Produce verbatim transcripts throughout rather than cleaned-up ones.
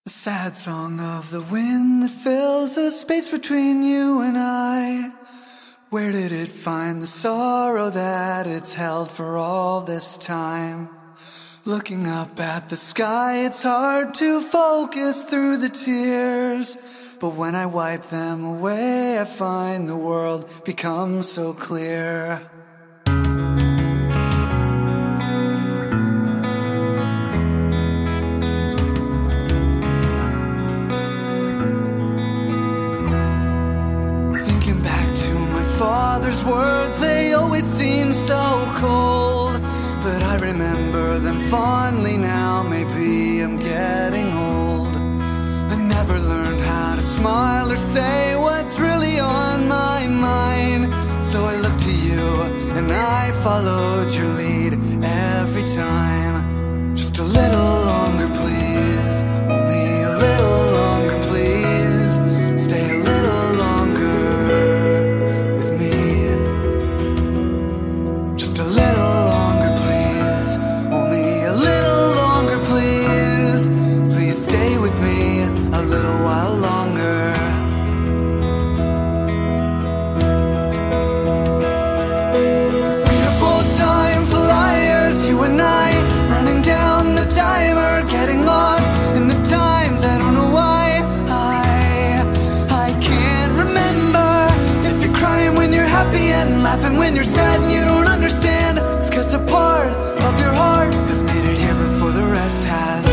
The sad song of the wind that fills the space between you and I. Where did it find the sorrow that it's held for all this time? Looking up at the sky, it's hard to focus through the tears. But when I wipe them away, I find the world becomes so clear. Thinking back to my father's words, they always seem so cold. But I remember them fondly now, maybe I'm getting old. I never learned how to smile or say what's really on my mind. So I looked to you and I followed your lead every time. Just a little longer please, only a little longer please. Stay a little longer with me. Just a little longer please, only a little longer please. Please stay with me a little while longer. We are both time flyers, you and I, running down the timer, getting lost in the times. I don't know why I, I can't remember if you're crying when you're happy and laughing when you're sad and you don't understand. It's 'cause a part of your heart has made it here before the rest has.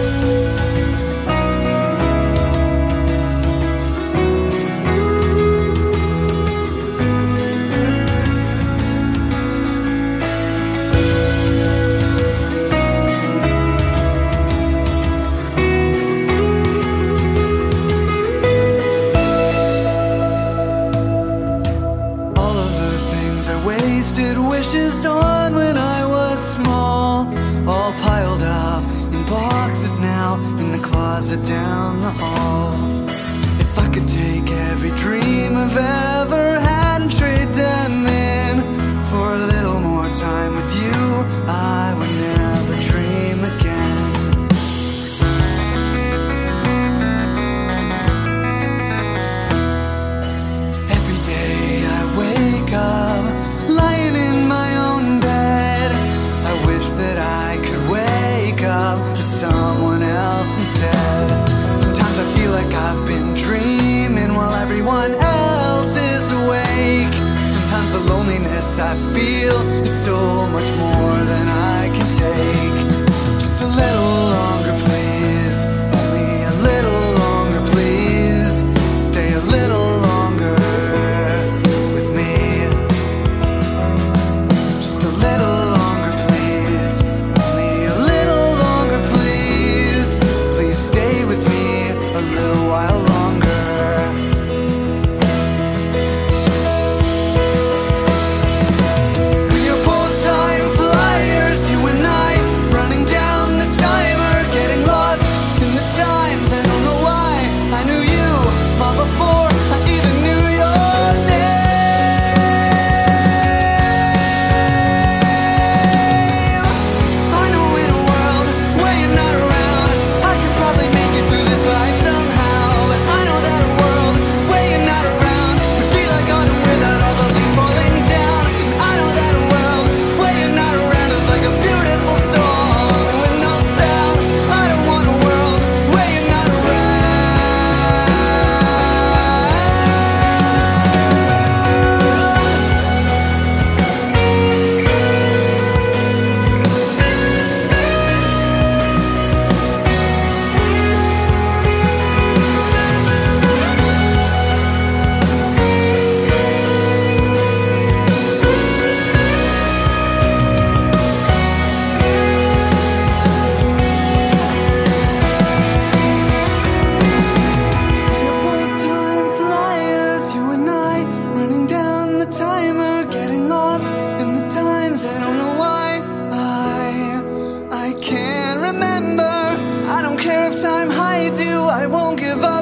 All of the things I wasted wishes on when I was small, all piled up in boxes now in the closet down the hall. If I could take every dream I've ever had and trade them in for a little more time with you, I would never dream again. Every day I wake up lying in my own bed. I wish that I could wake up as someone else instead. Sometimes I feel like I've been dreaming while everyone else is awake. Sometimes the loneliness I feel is so much more than I can take. Just a little longer please, only a little longer please. Stay a little longer with me. Just a little longer please, only a little longer please. Please stay with me a little while longer. We are both time flyers, you and I, running down the timer, getting lost in the times. I don't know why I knew you far before I even knew your name. I know in a world where you're not around, I could probably make it through this life somehow. But I know that a world where you're not around would be like autumn without all the leaves falling down. I know that a world where you're not around is like a beautiful song with no sound. I don't want a world where you're not around. We are both time flyers, you and I, running down the timer, getting lost in the times. I don't know why I, I can't remember. I don't care if time hides you, I won't give up.